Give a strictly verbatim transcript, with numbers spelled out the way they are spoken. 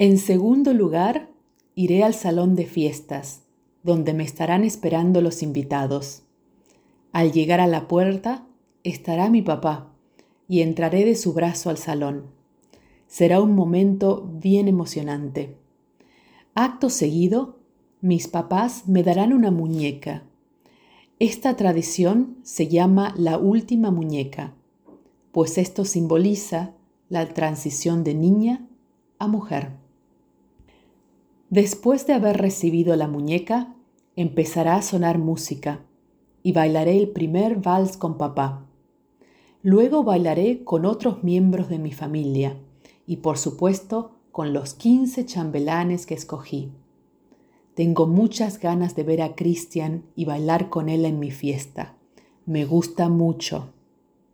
En segundo lugar, iré al salón de fiestas, donde me estarán esperando los invitados. Al llegar a la puerta, estará mi papá y entraré de su brazo al salón. Será un momento bien emocionante. Acto seguido, mis papás me darán una muñeca. Esta tradición se llama la última muñeca, pues esto simboliza la transición de niña a mujer. Después de haber recibido la muñeca, empezará a sonar música y bailaré el primer vals con papá. Luego bailaré con otros miembros de mi familia y, por supuesto, con los quince chambelanes que escogí. Tengo muchas ganas de ver a Cristian y bailar con él en mi fiesta. Me gusta mucho.